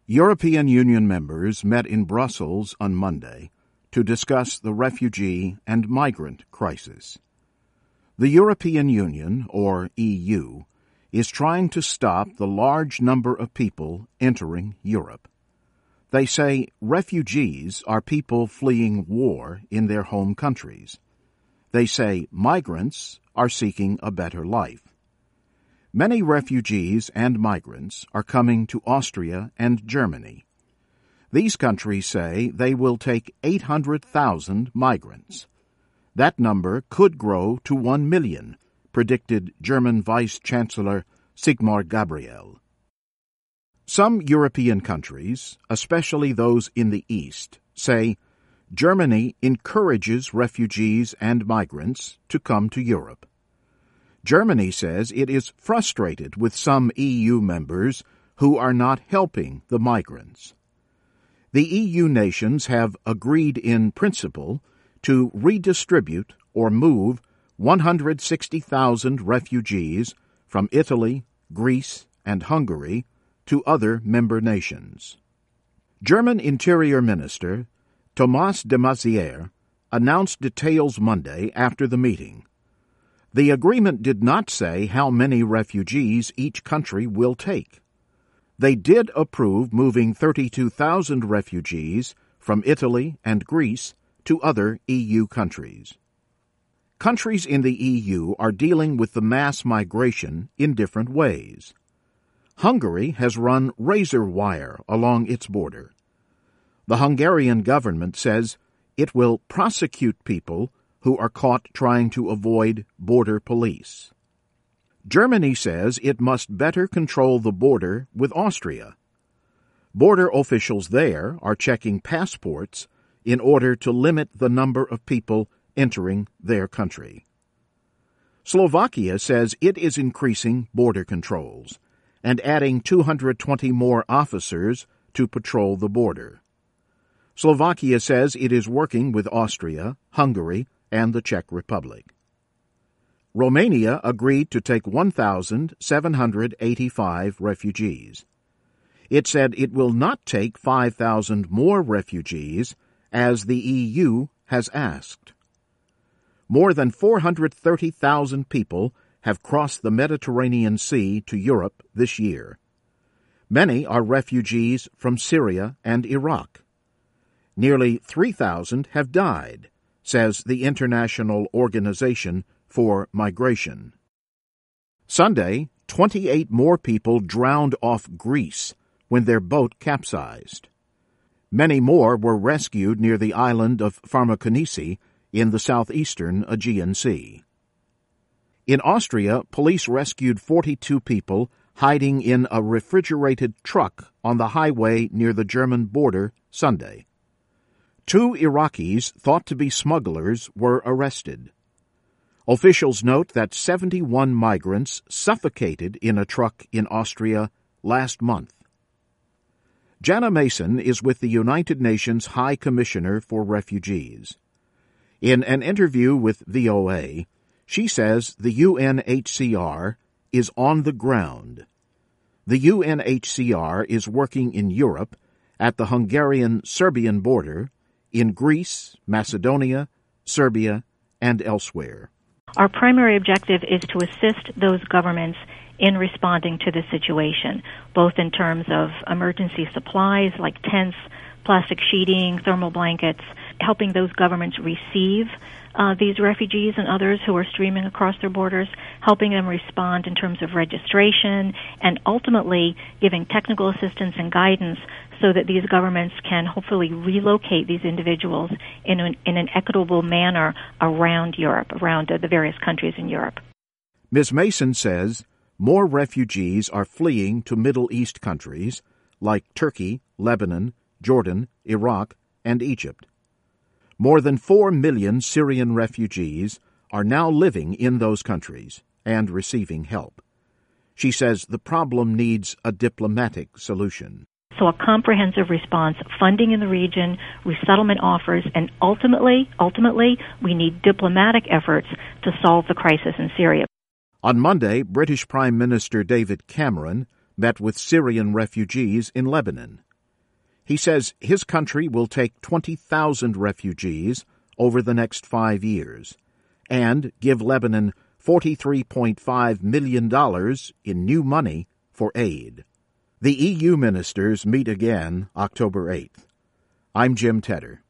European Union members met in Brussels on Monday to discuss the refugee and migrant crisis. The European Union, or EU, is trying to stop the large number of people entering Europe. They say refugees are people fleeing war in their home countries. They say migrants are seeking a better life. Many refugees and migrants are coming to Austria and Germany. These countries say they will take 800,000 migrants. That number could grow to 1 million, predicted German Vice-Chancellor Sigmar Gabriel. Some European countries, especially those in the East, say Germany encourages refugees and migrants to come to Europe. Germany says it is frustrated with some EU members who are not helping the migrants. The EU nations have agreed in principle to redistribute or move 160,000 refugees from Italy, Greece, and Hungary to other member nations. German Interior Minister Thomas de Maizière announced details Monday after the meeting. The agreement did not say how many refugees each country will take. They did approve moving 32,000 refugees from Italy and Greece to other EU countries. Countries in the EU are dealing with the mass migration in different ways. Hungary has run razor wire along its border. The Hungarian government says it will prosecute people who are caught trying to avoid border police. Germany says it must better control the border with Austria. Border officials there are checking passports in order to limit the number of people entering their country. Slovakia says it is increasing border controls and adding 220 more officers to patrol the border. Slovakia says it is working with Austria, Hungary, and the Czech Republic. Romania agreed to take 1,785 refugees. It said it will not take 5,000 more refugees, as the EU has asked. More than 430,000 people have crossed the Mediterranean Sea to Europe this year. Many are refugees from Syria and Iraq. Nearly 3,000 have died, says the International Organization for Migration. Sunday, 28 more people drowned off Greece when their boat capsized. Many more were rescued near the island of Farmakonisi in the southeastern Aegean Sea. In Austria, police rescued 42 people hiding in a refrigerated truck on the highway near the German border Sunday. 2 Iraqis thought to be smugglers were arrested. Officials note that 71 migrants suffocated in a truck in Austria last month. Jana Mason is with the United Nations High Commissioner for Refugees. In an interview with VOA, she says the UNHCR is on the ground. The UNHCR is working in Europe, at the Hungarian-Serbian border, in Greece, Macedonia, Serbia, and elsewhere. Our primary objective is to assist those governments in responding to the situation, both in terms of emergency supplies like tents, plastic sheeting, thermal blankets, helping those governments receive these refugees and others who are streaming across their borders, helping them respond in terms of registration, and ultimately giving technical assistance and guidance so that these governments can hopefully relocate these individuals in an equitable manner around Europe, around the various countries in Europe. Ms. Mason says more refugees are fleeing to Middle East countries like Turkey, Lebanon, Jordan, Iraq, and Egypt. More than 4 million Syrian refugees are now living in those countries and receiving help. She says the problem needs a diplomatic solution. So a comprehensive response, funding in the region, resettlement offers, and ultimately, we need diplomatic efforts to solve the crisis in Syria. On Monday, British Prime Minister David Cameron met with Syrian refugees in Lebanon. He says his country will take 20,000 refugees over the next 5 years and give Lebanon $43.5 million in new money for aid. The EU ministers meet again October 8th. I'm Jim Tedder.